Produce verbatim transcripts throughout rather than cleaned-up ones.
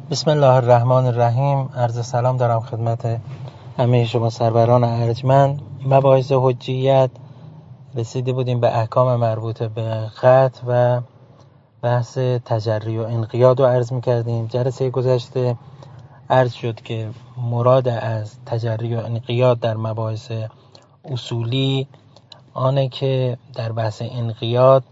بسم الله الرحمن الرحیم. عرض سلام دارم خدمت همه شما سروران ارجمند. مباحث حجیت رسیده بودیم به احکام مربوط به قطع و بحث تجری و انقیاد رو عرض می‌کردیم. جلسه گذشته عرض شد که مراد از تجری و انقیاد در مباحث اصولی آنه که در بحث انقیاد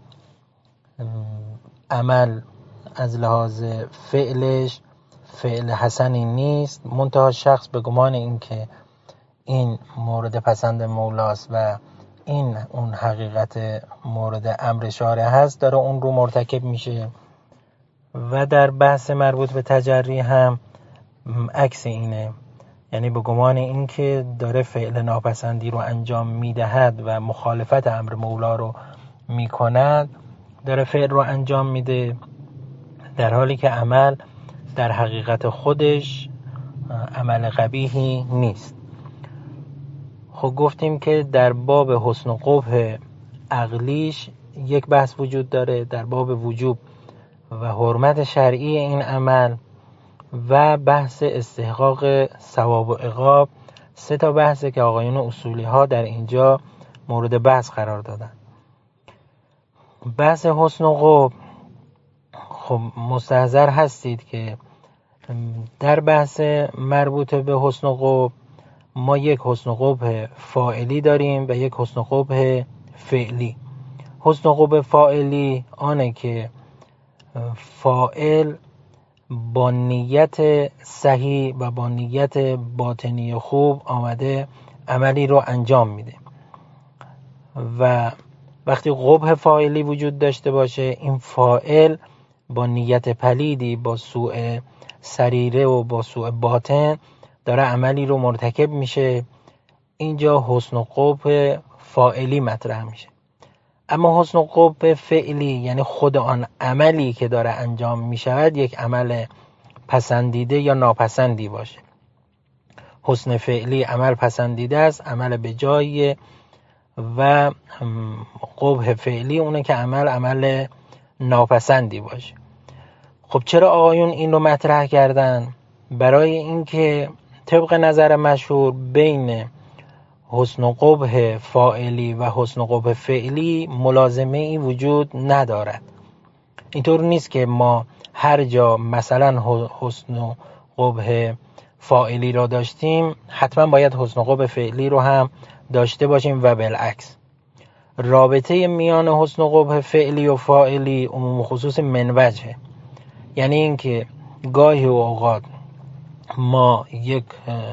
عمل از لحاظ فعلش فعل حسنی نیست، منتها شخص به گمان این که این مورد پسند مولاست و این اون حقیقت مورد امر شارع هست داره اون رو مرتکب میشه. و در بحث مربوط به تجری هم عکس اینه، یعنی به گمان این که داره فعل ناپسندی رو انجام میدهد و مخالفت امر مولا رو میکند، داره فعل رو انجام میده، در حالی که عمل در حقیقت خودش عمل قبیحی نیست. خب گفتیم که در باب حسن و قبح عقلیش یک بحث وجود داره، در باب وجوب و حرمت شرعی این عمل و بحث استحقاق ثواب و عقاب. سه تا بحثه که آقایون اصولی ها در اینجا مورد بحث قرار دادن. بحث حسن و قبح، خب مستحضر هستید که در بحث مربوط به حسن و قبح ما یک حسن و قبح فاعلی داریم و یک حسن و قبح فعلی. حسن و قبح فاعلی آنه که فاعل با نیت صحیح و با نیت باطنی خوب آمده عملی رو انجام میده و وقتی قبح فاعلی وجود داشته باشه، این فاعل با نیت پلیدی، با سوء سریره و با سوء باطن داره عملی رو مرتکب میشه، اینجا حسن و قبح فاعلی مطرح میشه. اما حسن و قبح فعلی یعنی خود آن عملی که داره انجام میشود یک عمل پسندیده یا ناپسندی باشه. حسن فعلی عمل پسندیده است، عمل به جاییه، و قبح فعلی اونه که عمل عمل ناپسندی باشه. خب چرا آقایون این رو مطرح کردن؟ برای اینکه طبق نظر مشهور بین حسن و قبح فاعلی و حسن و قبح فعلی ملازمه ای وجود ندارد. اینطور نیست که ما هر جا مثلا حسن و قبح فاعلی را داشتیم حتما باید حسن و قبح فعلی رو هم داشته باشیم و بالعکس. رابطه میان حسن و قبح فعلی و فاعلی عموم خصوص من وجهه، یعنی اینکه گاهی و اوقات ما یک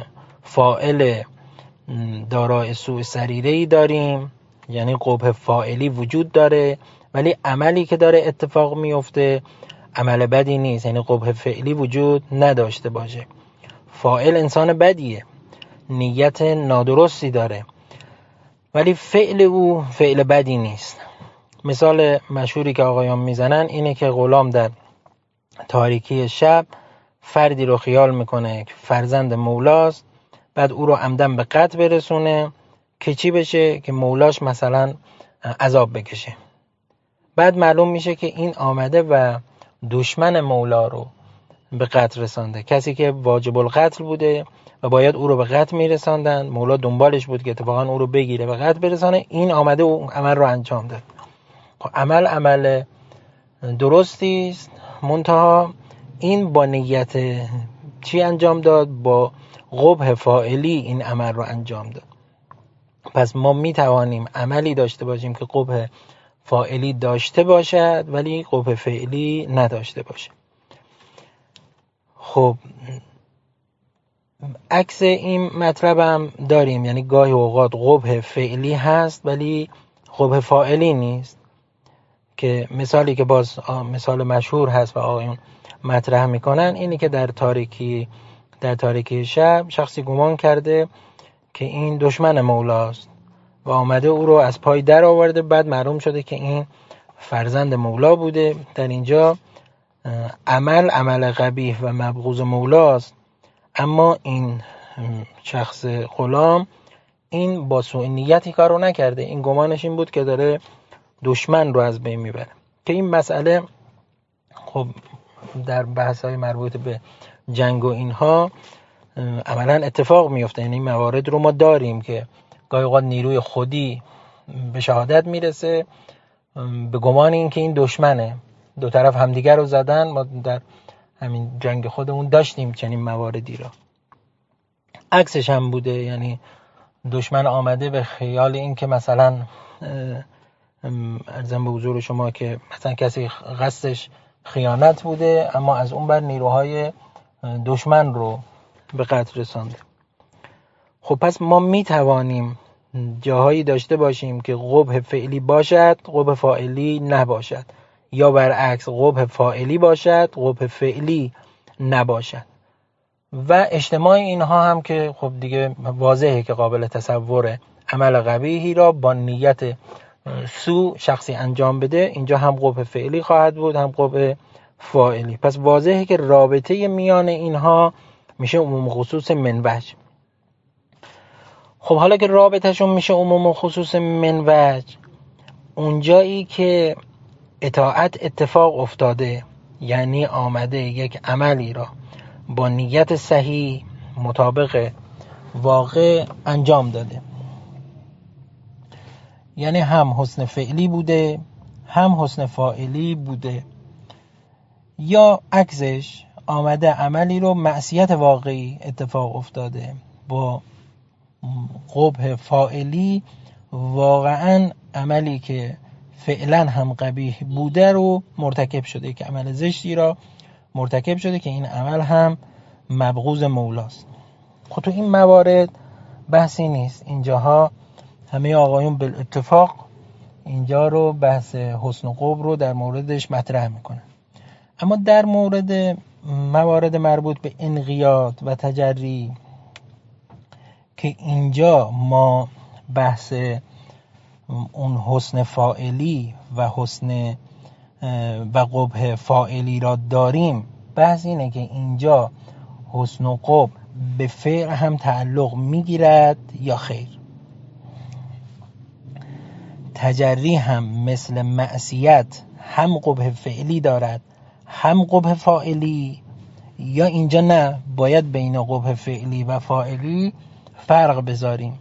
فاعل دارای سوء سریره‌ای داریم، یعنی قبح فاعلی وجود داره، ولی عملی که داره اتفاق میفته عمل بدی نیست، یعنی قبح فعلی وجود نداشته باشه. فاعل انسان بدیه، نیت نادرستی داره، ولی فعل او فعل بدی نیست. مثال مشهوری که آقایان میزنن اینه که غلام در تاریکی شب فردی رو خیال میکنه که فرزند مولاست، بعد او رو عمدن به قتل برسونه که چی بشه؟ که مولاش مثلا عذاب بکشه. بعد معلوم میشه که این آمده و دشمن مولا رو به قتل رسانده، کسی که واجب القتل بوده و باید او رو به قتل میرساندن، مولا دنبالش بود که اتفاقا او رو بگیره به قتل برسانه، این آمده و عمل رو انجام داد. عمل عمل درستی است، منتها این با نیت چی انجام داد؟ با قبح فاعلی این عمل رو انجام داد. پس ما می توانیم عملی داشته باشیم که قبح فاعلی داشته باشد ولی قبح فعلی نداشته باشه. خب عکس این مطلب هم داریم، یعنی گاهی اوقات قبح فعلی هست ولی قبح فاعلی نیست، که مثالی که باز مثال مشهور هست و آقایون مطرح میکنن اینی که در تاریکی در تاریکی شب شخصی گمان کرده که این دشمن مولاست و آمده او رو از پای در آورده، بعد معلوم شده که این فرزند مولا بوده. در اینجا عمل عمل قبیح و مبغوض مولاست، اما این شخص غلام این با سوء نیتی کارو نکرده، این گمانش این بود که داره دشمن رو از بین میبره. که این مسئله خب در بحث‌های مربوط به جنگ و اینها عملاً اتفاق میفته. یعنی موارد رو ما داریم که گاهی اوقات نیروی خودی به شهادت میرسه به گمان این که این دشمنه، دو طرف همدیگر رو زدن. ما در همین جنگ خودمون داشتیم چنین مواردی را. عکسش هم بوده، یعنی دشمن آمده به خیال این که مثلا ارزم به حضور شما که مثلا کسی قصدش خیانت بوده، اما از اون بر نیروهای دشمن رو به قتل رسانده. خب پس ما می توانیم جاهایی داشته باشیم که قبح فعلی باشد، قبح فاعلی نباشد، یا برعکس قبح فاعلی باشد، قبح فعلی نباشد. و اجتماع اینها هم که خب دیگه واضحه که قابل تصوره، عمل قبیحی را با نیت سو شخصی انجام بده، اینجا هم قبح فعلی خواهد بود هم قبح فاعلی. پس واضحه که رابطه میان اینها میشه عموم خصوص من وجه. خب حالا که رابطهشون میشه عموم خصوص من وجه، اونجایی که اطاعت اتفاق افتاده، یعنی آمده یک عملی را با نیت صحیح مطابق واقع انجام داده، یعنی هم حسن فعلی بوده هم حسن فاعلی بوده، یا عکسش آمده عملی رو معصیت واقعی اتفاق افتاده با قبح فاعلی، واقعا عملی که فعلا هم قبیح بوده رو مرتکب شده، که عمل زشتی را مرتکب شده که این عمل هم مبغوض مولاست. خب تو این موارد بحثی نیست، اینجاها همه آقایون بالاتفاق اینجا رو بحث حسن و قبح رو در موردش مطرح میکنن. اما در مورد موارد مربوط به انقیاد و تجری که اینجا ما بحث اون حسن فاعلی و حسن و قبح فاعلی را داریم، بحث اینه که اینجا حسن و قبح به فعل هم تعلق میگیرد یا خیر. تجری هم مثل معصیت هم قبح فعلی دارد هم قبح فاعلی، یا اینجا نه، باید بین قبح فعلی و فاعلی فرق بذاریم.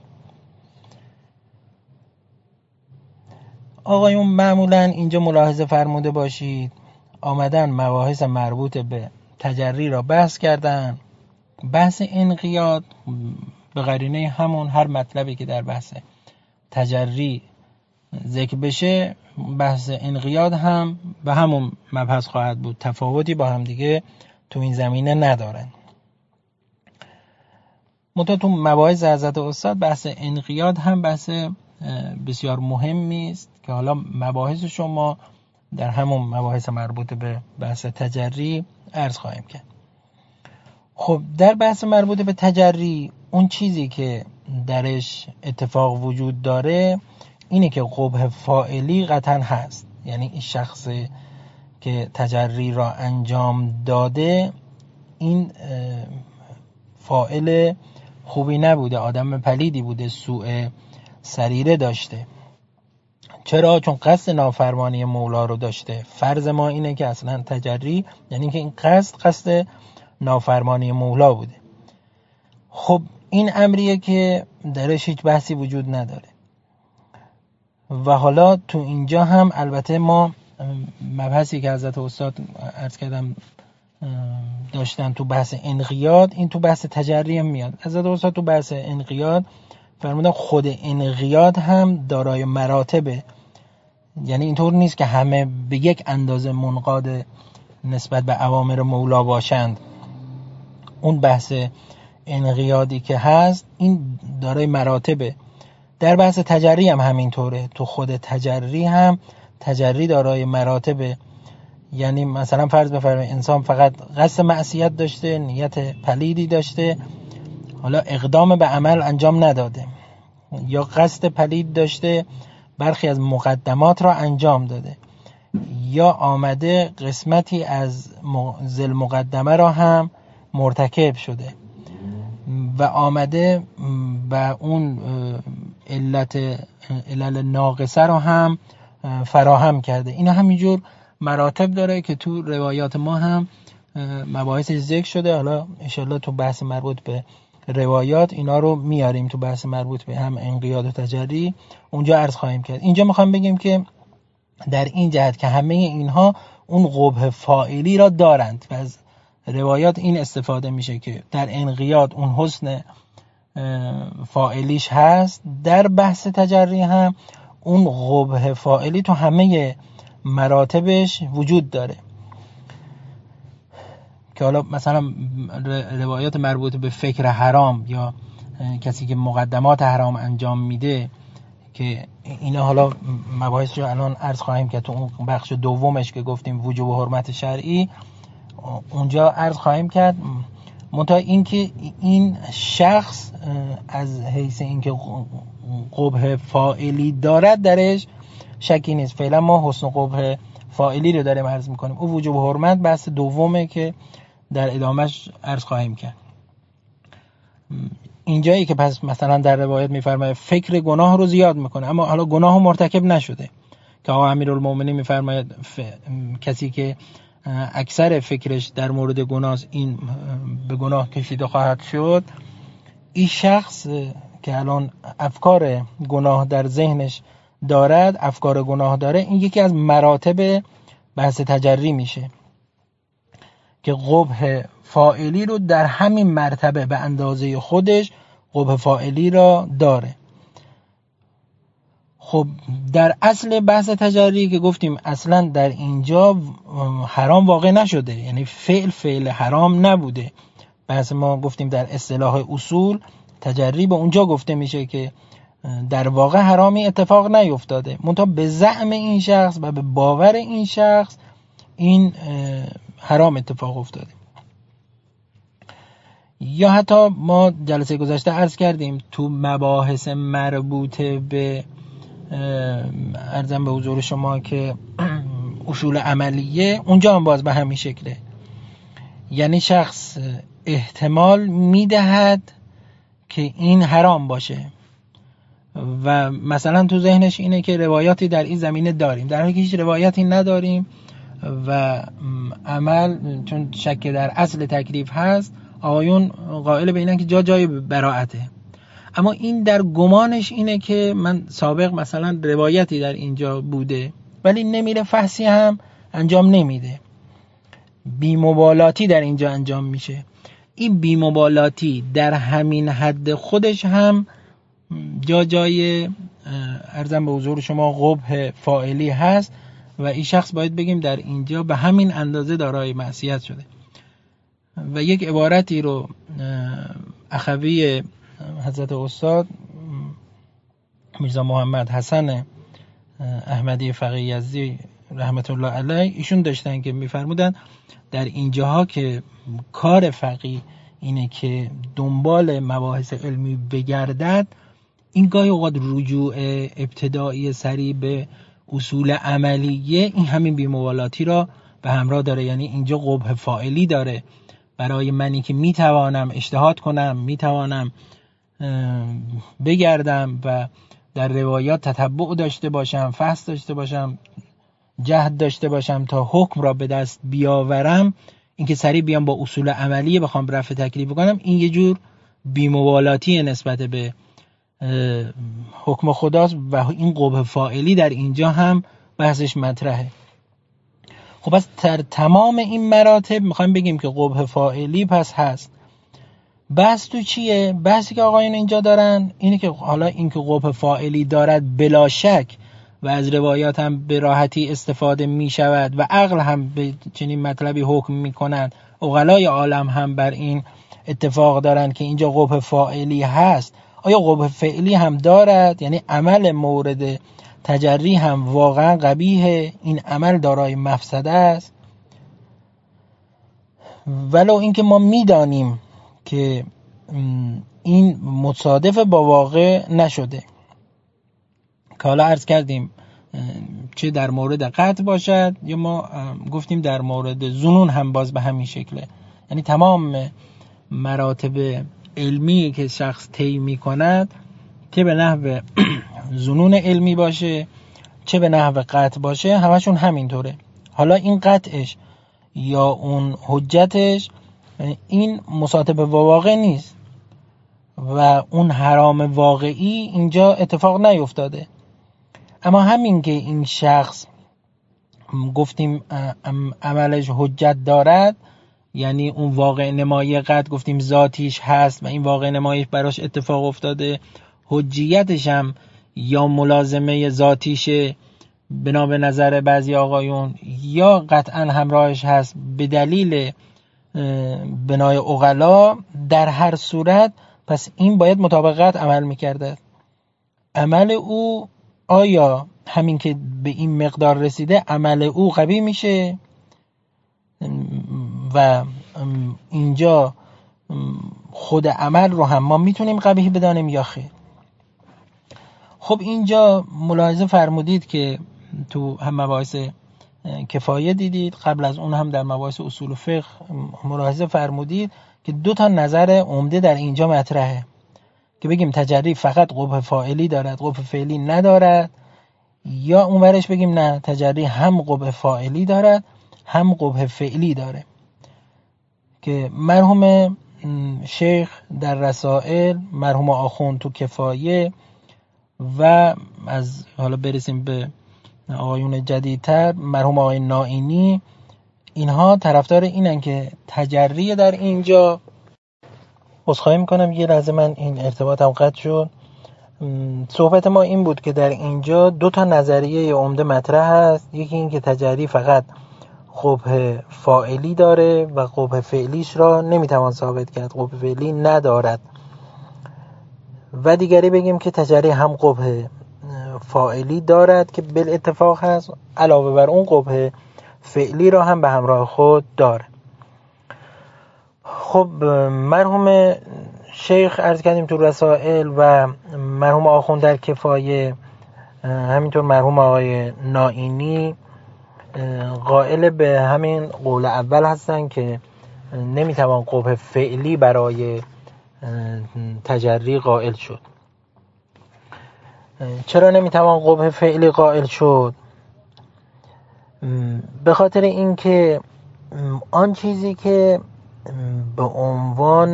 آقایون معمولا اینجا ملاحظه فرموده باشید، آمدن مباحث مربوط به تجری را بحث کردن. بحث انقیاد به قرینه همون هر مطلبی که در بحث تجری ذکر بشه، بحث انقیاد هم به همون مبحث خواهد بود، تفاوتی با هم دیگه تو این زمینه ندارن. منتها تو مباحث حضرت استاد بحث انقیاد هم بحث بسیار مهمی است که حالا مباحث شما در همون مباحث مربوط به بحث تجری عرض خواهیم کرد. خب در بحث مربوط به تجری اون چیزی که درش اتفاق وجود داره اینه که قبح فاعلی قطعا هست، یعنی این شخصی که تجری را انجام داده این فاعل خوبی نبوده، آدم پلیدی بوده، سوء سریره داشته. چرا؟ چون قصد نافرمانی مولا رو داشته. فرض ما اینه که اصلا تجری یعنی که این قصد قصد نافرمانی مولا بوده. خب این امریه که درش هیچ بحثی وجود نداره. و حالا تو اینجا هم البته ما مبحثی که حضرت استاد عرض کردم داشتن تو بحث انقیاد، این تو بحث تجری هم میاد. حضرت استاد تو بحث انقیاد فرمودن خود انقیاد هم دارای مراتبه، یعنی اینطور نیست که همه به یک اندازه منقاد نسبت به اوامر مولا باشند. اون بحث انقیادی که هست این دارای مراتبه. در بحث تجری هم همینطوره، تو خود تجری هم تجری دارای مراتبه. یعنی مثلا فرض بفرمایید انسان فقط قصد معصیت داشته، نیت پلیدی داشته، حالا اقدام به عمل انجام نداده، یا قصد پلید داشته برخی از مقدمات را انجام داده، یا آمده قسمتی از ذل مقدمه را هم مرتکب شده و آمده و اون علت علل ناقصه را هم فراهم کرده. اینا همینجور مراتب داره که تو روایات ما هم مباحثش ذکر شده. حالا انشالله تو بحث مربوط به روایات اینا رو میاریم، تو بحث مربوط به هم انقیاد و تجری اونجا عرض خواهیم کرد. اینجا میخوام بگیم که در این جهت که همه اینها اون قبح فاعلی را دارند و از روایات این استفاده میشه که در انقیاد اون حسن فاعلیش هست، در بحث تجری هم اون قبح فاعلی تو همه مراتبش وجود داره. که حالا مثلا روایات مربوط به فکر حرام یا کسی که مقدمات حرام انجام میده که اینا حالا مباحث رو الان عرض خواهیم که تو اون بخش دومش که گفتیم وجوب و حرمت شرعی اونجا عرض خواهیم کرد. منتها این که این شخص از حیث اینکه قبح فاعلی دارد درش شکی نیست. فعلا ما حسن قبح فاعلی رو داریم عرض میکنیم. او وجوب و حرمت بحث دومه که در ادامهش عرض خواهیم کرد. اینجایی که پس مثلا در روایت میفرماید فکر گناه رو زیاد میکنه، اما حالا گناه مرتکب نشده، که آقا امیرالمومنین میفرماید ف... کسی که اکثر فکرش در مورد گناه این به گناه کشیده خواهد شد، این شخص که الان افکار گناه در ذهنش دارد، افکار گناه داره، این یکی از مراتب بحث تجری میشه که قبح فاعلی رو در همین مرتبه به اندازه خودش قبح فاعلی را داره. خب در اصل بحث تجری که گفتیم اصلا در اینجا حرام واقع نشده، یعنی فعل فعل حرام نبوده. بحث ما گفتیم در اصطلاح اصول تجری به اونجا گفته میشه که در واقع حرامی اتفاق نیفتاده، منتها به زعم این شخص و به باور این شخص این حرام اتفاق افتاده. یا حتی ما جلسه گذشته عرض کردیم تو مباحث مربوط به عرضم به حضور شما که اصول عملیه، اونجا هم باز به همین شکله. یعنی شخص احتمال میدهد که این حرام باشه و مثلا تو ذهنش اینه که روایاتی در این زمینه داریم، در حالی که هیچ روایتی نداریم و عمل چون شک در اصل تکلیف هست، آقایون قائل به اینن که جا جای براءته، اما این در گمانش اینه که من سابق مثلا روایتی در اینجا بوده ولی نمیره فحصی هم انجام نمیده، بی‌مبالاتی در اینجا انجام میشه. این بی‌مبالاتی در همین حد خودش هم جا جای عرضم به حضور شما قبح فاعلی هست و این شخص باید بگیم در اینجا به همین اندازه دارای معصیت شده. و یک عبارتی رو اخوی حضرت استاد میرزا محمد حسن احمدی فقیه یزدی رحمت الله علیه ایشون داشتن که میفرمودن در اینجاها که کار فقیه اینه که دنبال مباحث علمی بگردد، این گاهی اوقات رجوع ابتدایی سریع به اصول عملیه این همین بی‌مبالاتی را به همراه داره. یعنی اینجا قبح فاعلی داره برای منی که میتوانم اجتهاد کنم، میتوانم بگردم و در روایات تتبع داشته باشم، فحص داشته باشم، جهد داشته باشم تا حکم را به دست بیاورم. اینکه سریع بیام با اصول عملیه بخوام رفع تکلیف کنم، این یه جور بی‌مبالاتی نسبت به حکم خداست و این قبح فاعلی در اینجا هم بحثش مطرحه. خب پس در تمام این مراتب میخوایم بگیم که قبح فاعلی پس هست. بحث تو چیه؟ بحثی که آقایون اینجا دارن اینه که حالا این که قبح فاعلی دارد بلا شک و از روایات هم به راحتی استفاده می شود و عقل هم به چنین مطلبی حکم می کند، عقلای عالم هم بر این اتفاق دارن که اینجا قبح فاعلی هست. آیا قبح فعلی هم دارد؟ یعنی عمل مورد تجری هم واقعا قبیحه، این عمل دارای مفسده است؟ ولو اینکه ما میدانیم که این متصادف با واقع نشده، که حالا عرض کردیم چه در مورد قطع باشد یا ما گفتیم در مورد ظنون هم باز به همین شکله. یعنی تمام مراتب علمی که شخص طی می‌کند، چه به نحو ظنون علمی باشه چه به نحو قطع باشه، همشون همینطوره. حالا این قطعش یا اون حجتش این مساطب با واقع نیست و اون حرام واقعی اینجا اتفاق نیفتاده. اما همین که این شخص گفتیم عملش حجت دارد، یعنی اون واقع نمایی قطع گفتیم ذاتیش هست و این واقع نماییش براش اتفاق افتاده، حجیتش هم یا ملازمه ذاتیشه بنا به نظر بعضی آقایون یا قطعا همراهش هست به دلیل بنای عقلا. در هر صورت پس این باید مطابقت عمل میکرده. عمل او آیا همین که به این مقدار رسیده عمل او قوی میشه و اینجا خود عمل رو هم ما میتونیم قبیح بدانیم یا خیر؟ خب اینجا ملاحظه فرمودید که تو هم مباحث کفایه دیدید، قبل از اون هم در مباحث اصول فقه ملاحظه فرمودید که دو تا نظر عمده در اینجا مطرحه که بگیم تجری فقط قبح فاعلی دارد قبح فعلی ندارد، یا اونورش بگیم نه تجری هم قبح فاعلی دارد هم قبح فعلی داره. که مرحوم شیخ در رسائل، مرحوم آخوند تو کفایه و از حالا برسیم به آقایون جدیدتر مرحوم آقای نائینی، اینها طرفدار اینن که تجری در اینجا، عذرخواهی میکنم یه لحظه من این ارتباطم قطع شد. صحبت ما این بود که در اینجا دو تا نظریه عمده مطرح هست. یکی این که تجری فقط قبح فاعلی داره و قبح فعلیش را نمیتوان ثابت کرد، قبح فعلی ندارد. و دیگری بگیم که تجری هم قبح فاعلی دارد که بالاتفاق هست، علاوه بر اون قبح فعلی را هم به همراه خود داره. خب مرحوم شیخ عرض کردیم تو رسائل و مرحوم آخوند در کفایه، همینطور مرحوم آقای نائینی قائل به همین قول اول هستن که نمیتوان قبح فعلی برای تجری قائل شد. چرا نمیتوان قبح فعلی قائل شد؟ به خاطر اینکه آن چیزی که به عنوان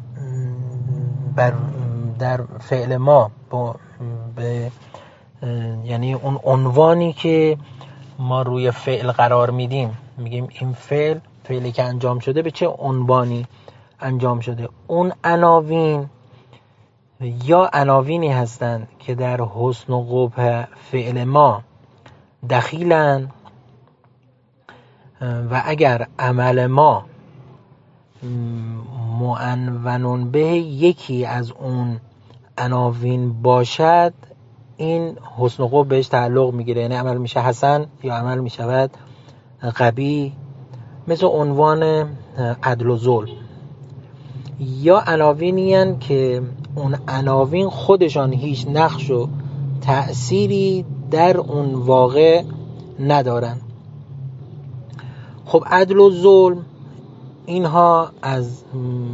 بر در فعل ما به یعنی اون عنوانی که ما روی فعل قرار میدیم، میگیم این فعل فعلی که انجام شده به چه عنوانی انجام شده، اون عناوین یا عناوینی هستند که در حسن و قبح فعل ما دخیلن و اگر عمل ما معنون به یکی از اون عناوین باشد، این حسن و قبح بهش تعلق میگیره، یعنی عمل میشه حسن یا عمل میشود قبیح. مثل عنوان عدل و ظلم، یا عناوینی هستند که اون عناوین خودشان هیچ نقش و تأثیری در اون واقع ندارن. خب عدل و ظلم اینها از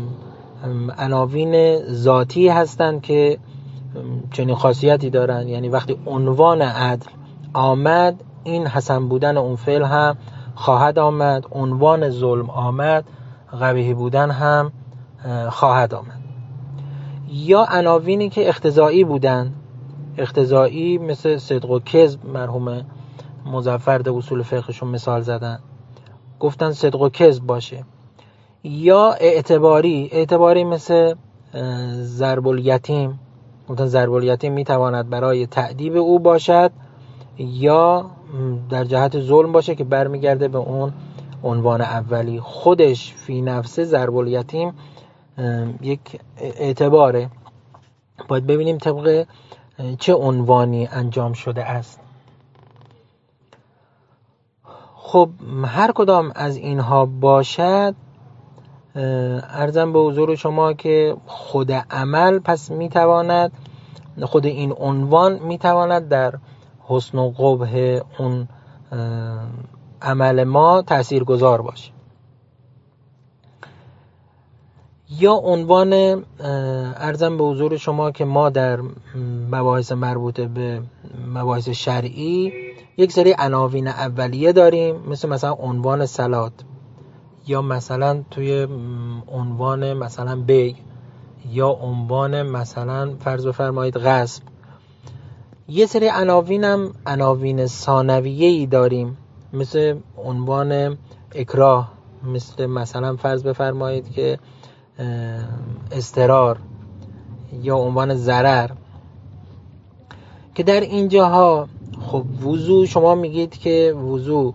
عناوین ذاتی هستند که چنین خاصیتی دارن، یعنی وقتی عنوان عدل آمد این حسن بودن اون فعل هم خواهد آمد، عنوان ظلم آمد قبیح بودن هم خواهد آمد. یا عناوینی که اقتضایی بودن، اقتضایی مثل صدق و کذب، مرحوم مظفر در اصول فقهشون مثال زدن، گفتن صدق و کذب باشه. یا اعتباری، اعتباری مثل ضرب الیتیم، گفتن ضرب الیتیم میتواند برای تأدیب او باشد یا در جهت ظلم باشه که برمیگرده به اون عنوان اولی. خودش فی نفسه ضرب الیتیم یک اعتباره، باید ببینیم طبق چه عنوانی انجام شده است. خب هر کدام از اینها باشد، عرضم به حضور شما که خود عمل پس میتواند، خود این عنوان میتواند در حسن و قبح اون عمل ما تأثیرگذار باشه. یا عنوان عرضم به حضور شما که ما در مباحث مربوطه به مباحث شرعی یک سری عناوین اولیه داریم، مثل مثلا عنوان سلات، یا مثلا توی عنوان مثلا بیع، یا عنوان مثلا فرض بفرمایید غصب. یه سری عناوین هم عناوین ثانویه‌ای داریم، مثل عنوان اکراه، مثل مثلا فرض بفرمایید که اضطرار، یا عنوان ضرر، که در اینجاها خب وضو شما میگید که وضو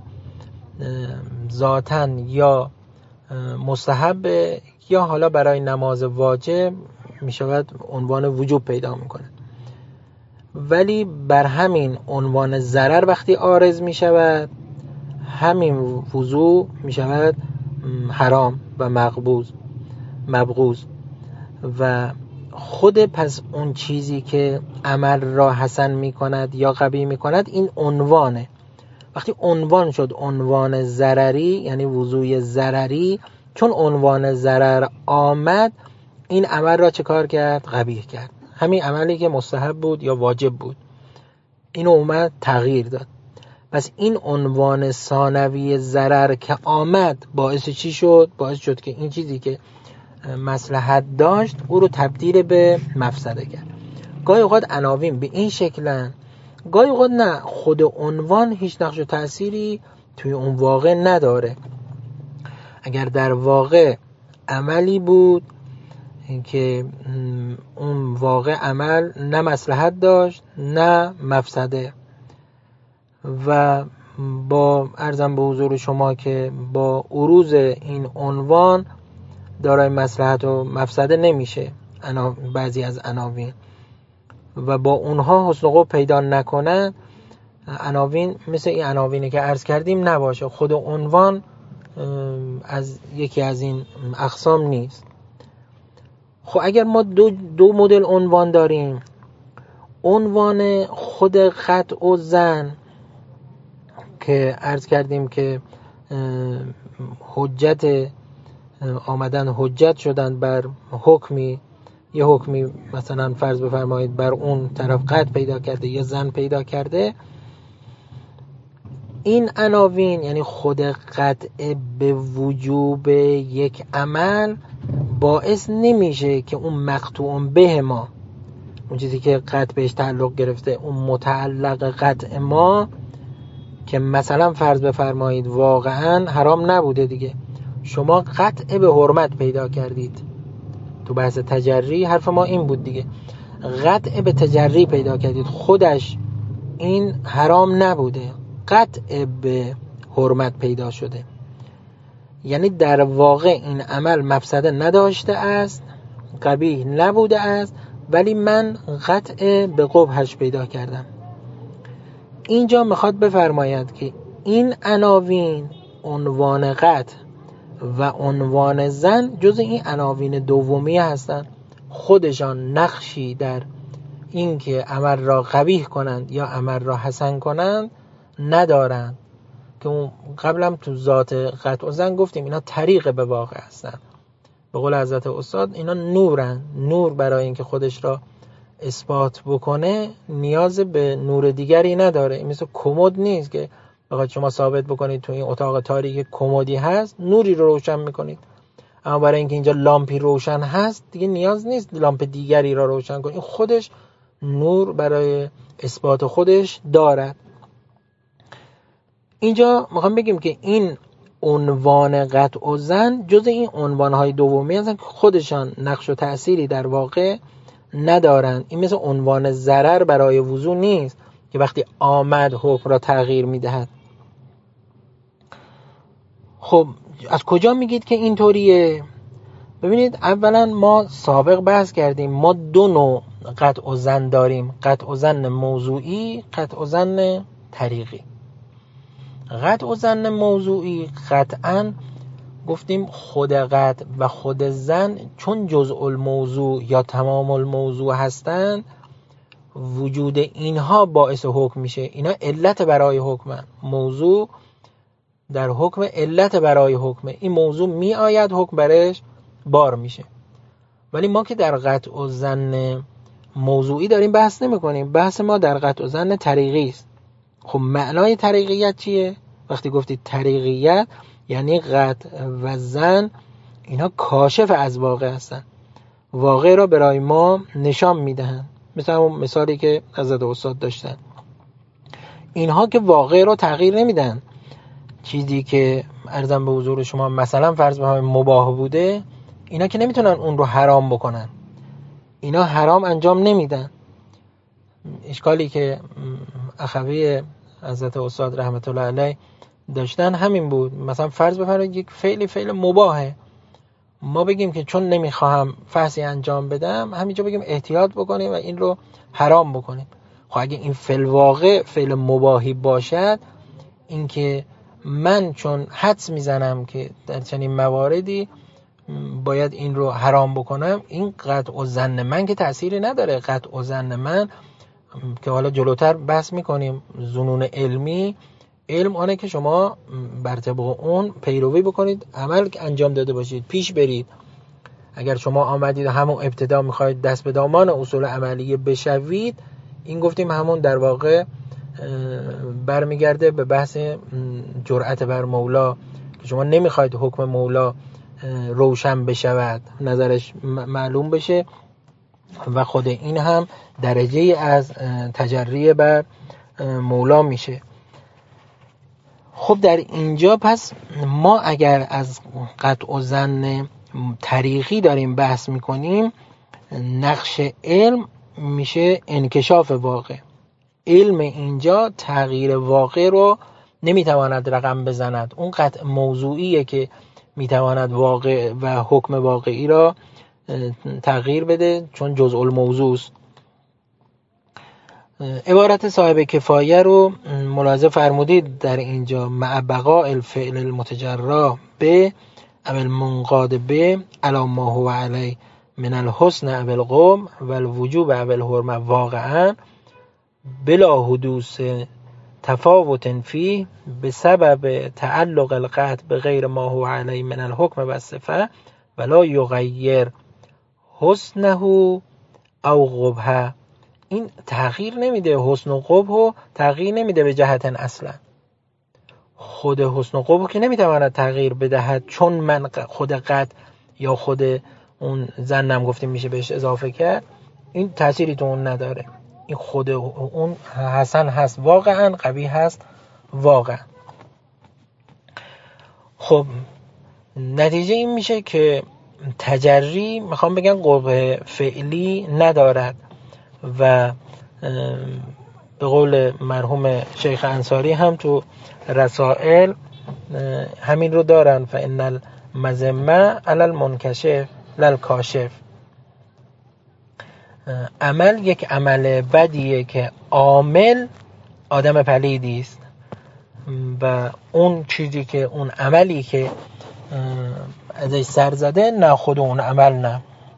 ذاتاً یا مستحب یا حالا برای نماز واجب میشود عنوان وجوب پیدا میکنه، ولی بر همین عنوان ضرر وقتی عارض میشود، همین وضو میشود حرام و مقبوض مبغوض. و خود پس اون چیزی که عمل را حسن میکند یا قبیح میکند این عنوانه. وقتی عنوان شد عنوان ضرری، یعنی وضوی ضرری، چون عنوان ضرر آمد این عمل را چه کار کرد؟ قبیح کرد. همین عملی که مستحب بود یا واجب بود اینو اومد تغییر داد. پس این عنوان ثانوی ضرر که آمد باعث چی شد؟ باعث شد که این چیزی که مصلحت داشت او رو تبدیل به مفسده کرد. گاهی اوقات عناوین به این شکلن، گاهی اوقات نه، خود عنوان هیچ نقش و تأثیری توی اون واقع نداره. اگر در واقع عملی بود که اون واقع عمل نه مصلحت داشت نه مفسده، و با عرضم به حضور شما که با عروض این عنوان دارای مصلحت و مفسده نمیشه بعضی از عناوین، و با اونها حسن قبح پیدا نکنن، عناوین مثل این عناوینی که عرض کردیم نباشه. خود عنوان از یکی از این اقسام نیست. خب اگر ما دو, دو مدل عنوان داریم، عنوان خود قطع و زن که عرض کردیم که حجت آمدن حجت شدن بر حکمی، یه حکمی مثلا فرض بفرمایید بر اون طرف قطع پیدا کرده یا زن پیدا کرده، این عناوین یعنی خود قطع به وجوب یک عمل باعث نمیشه که اون مقطوع به ما، اون چیزی که قطع بهش تعلق گرفته، اون متعلق قطع ما که مثلا فرض بفرمایید واقعا حرام نبوده دیگه، شما قطع به حرمت پیدا کردید. تو بحث تجری حرف ما این بود دیگه، قطع به تجری پیدا کردید، خودش این حرام نبوده، قطع به حرمت پیدا شده، یعنی در واقع این عمل مفسده نداشته است، قبیح نبوده است، ولی من قطع به قبحش پیدا کردم. اینجا میخواد بفرماید که این عناوین، عنوان قطع و عنوان زن، جز این عناوین دومی هستند، خودشان نقشی در این که عمل را قبیح کنند یا عمل را حسن کنند ندارند، که اون قبلم تو ذات قطع و زن گفتیم اینا طریق به واقع هستند. به قول حضرت استاد اینا نورن، نور برای اینکه خودش را اثبات بکنه نیاز به نور دیگری نداره. این مثل کمد نیست که بخواید شما ثابت بکنید تو این اتاق تاریک کمدی هست نوری رو روشن میکنید، اما برای اینکه اینجا لامپی روشن هست دیگه نیاز نیست لامپ دیگری را روشن کنید، این خودش نور برای اثبات خودش دارد. اینجا میخوام بگیم که این عنوان قطع و زن جز این عنوانهای دومی هستن که خودشان نقش و تأثیری در واقع ندارن. این مثل عنوان ضرر برای وضو نیست که وقتی آمد حکم را تغییر میدهد. خب از کجا میگید که اینطوریه؟ ببینید، اولا ما سابق بحث کردیم ما دو نوع قطع و زن داریم، قطع و زن موضوعی، قطع و زن طریقی. قطع و زن موضوعی قطعا گفتیم خود قطع و خود زن چون جزء الموضوع یا تمام الموضوع هستند، وجود اینها باعث حکم میشه. اینا علت برای حکمن، موضوع در حکم علت برای حکمه، این موضوع می آید حکم برش بار میشه. ولی ما که در قطع و زن موضوعی داریم بحث نمی کنیم، بحث ما در قطع و زن طریقی است. خب معنای طریقیت چیه؟ وقتی گفتید طریقیت یعنی قطع و ظن اینا کاشف از واقع هستن، واقع را برای ما نشان میدهن. مثل همون مثالی که حضرت استاد داشتن، اینها که واقع را تغییر نمیدن. چیزی که عرضم به حضور شما مثلا فرض بفرمایید مباح بوده، اینا که نمیتونن اون رو حرام بکنن، اینا حرام انجام نمیدن. اشکالی که اخوی حضرت استاد رحمت الله علیه داشتن همین بود. مثلا فرض بفرمایید یک فعلی فعل مباحه، ما بگیم که چون نمیخواهم فحصی انجام بدم همینجا بگیم احتیاط بکنیم و این رو حرام بکنیم. خب اگه این فعل واقع فعل مباحی باشد، این که من چون حدس میزنم که در چنین مواردی باید این رو حرام بکنم، این قطع و ظن من که تأثیری نداره. قطع و ظن من که حالا جلوتر بحث میکنیم، ظنون علمی، علم آنه که شما بر طبق اون پیروی بکنید، عمل انجام داده باشید، پیش برید. اگر شما آمدید همون ابتدا میخواید دست به دامان اصول عملیه بشوید، این گفتیم همون در واقع برمیگرده به بحث جرأت بر مولا که شما نمیخواید حکم مولا روشن بشود، نظرش معلوم بشه و خود این هم درجه از تجری بر مولا میشه. خب در اینجا پس ما اگر از قطع و ظن طریقی داریم بحث میکنیم، نقش علم میشه انکشاف واقع. علم اینجا تغییر واقع رو نمیتواند رقم بزند. اون قطع موضوعیه که میتواند واقع و حکم واقعی را تغییر بده، چون جزء الموضوع است. عبارت صاحب کفایه رو ملاحظه فرمودید در اینجا، مع بقاء الفعل المتجرا به او المنقاد به علی ما هو علی من الحسن او القوم و الوجوب او الحرمه واقعا بلا حدوث تفاوت فيه بسبب تعلق القطع بغیر ما هو علی من الحکم و الصفه ولا یغیر حسنه او قبحه. این تغییر نمیده، حسن و قبح تغییر نمیده به جهت اصلا. خود حسن و قبح که نمیتواند تغییر بدهد، چون من خود قطع یا خود اون ظنم گفتیم میشه بهش اضافه کرد، این تأثیری تو اون نداره. این خود اون حسن هست واقعا، قبیح هست واقعا. خب نتیجه این میشه که تجری میخوام بگم قبح فعلی ندارد و به قول مرحوم شیخ انصاری هم تو رسائل همین رو دارن، فإن المذمة علی المنکشف للکاشف. عمل یک عمل بدیه که عامل آدم پلیدی است و اون چیزی که اون عملی که ازش سر زده نه خود اون عمل نه.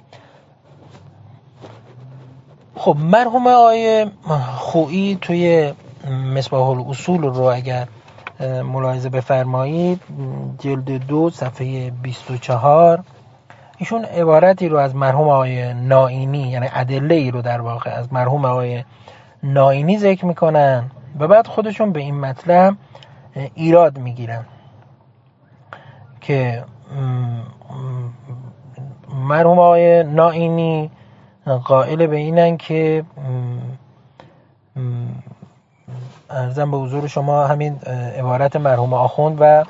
خب مرحوم آقای خویی توی مصباح الاصول رو اگر ملاحظه بفرمایید، جلد دو صفحه بیست و چهار، ایشون عبارتی رو از مرحوم آقای نائینی، یعنی ادله ای رو در واقع از مرحوم آقای نائینی ذکر میکنن و بعد خودشون به این مطلب ایراد میگیرن که مرحوم آقای نائینی قائل به اینن که عرضم به حضور شما همین عبارت مرحوم آخوند و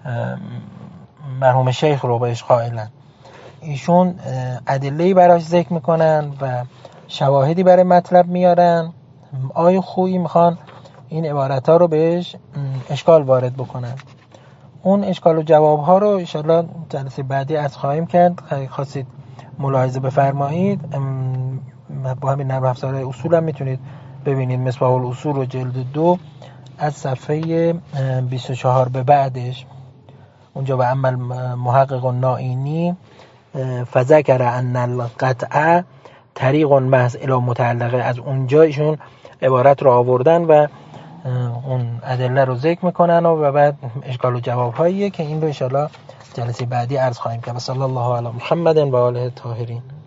مرحوم شیخ رو بهش قائلن. ایشون ادله‌ای براش ذکر میکنن و شواهدی برای مطلب میارن. آقای خویی میخوان این عبارت ها رو بهش اشکال وارد بکنن. اون اشکال و جواب ها رو انشالله جلسه بعدی از خواهیم کرد. خواستید ملاحظه بفرمایید، با همین نرم افزار اصول هم میتونید ببینید مصباح الاصول و جلد دو از صفحه بیست و چهار به بعدش، اونجا و اما محقق نائینی فذکر ان القطع طریق محض الی متعلقه، از اونجا ایشون عبارت رو آوردن و اون ادله رو ذکر میکنن و بعد اشکال و جواب هاییه که این رو ان شاءالله جلسه بعدی عرض خواهیم کرد. صلی الله علی محمد و آله الطاهرین.